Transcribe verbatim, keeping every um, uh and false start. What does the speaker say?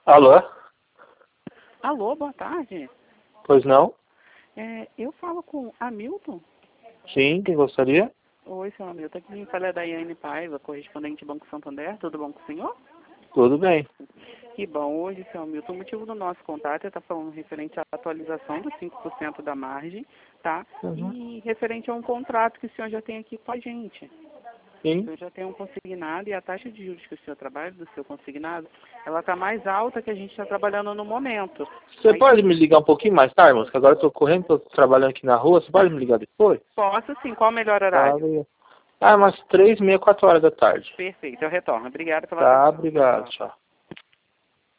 Alô? Alô, boa tarde. Pois não? É, eu falo com Hamilton. Sim, quem gostaria? Oi, seu Hamilton. Aqui quem fala é a Daiane Paiva, correspondente Banco Santander. Tudo bom com o senhor? Tudo bem. Que bom. Hoje, seu Hamilton, o motivo do nosso contato é estar falando referente à atualização dos cinco por cento da margem, tá? Uhum. E referente a um contrato que o senhor já tem aqui com a gente. O Sim. senhor já tem um consignado e a taxa de juros que o senhor trabalha, do seu consignado, ela está mais alta que a gente está trabalhando no momento. Você Aí, pode me ligar um pouquinho mais tarde, moço? Que agora eu tô correndo, tô trabalhando aqui na rua. Você pode me ligar depois? posso sim. Qual o melhor Tá, horário? obrigado. Ah, umas três, meia, quatro horas da tarde. Perfeito, eu retorno. Obrigada pela Tá, atenção. Tchau, obrigado. tchau. Tchau.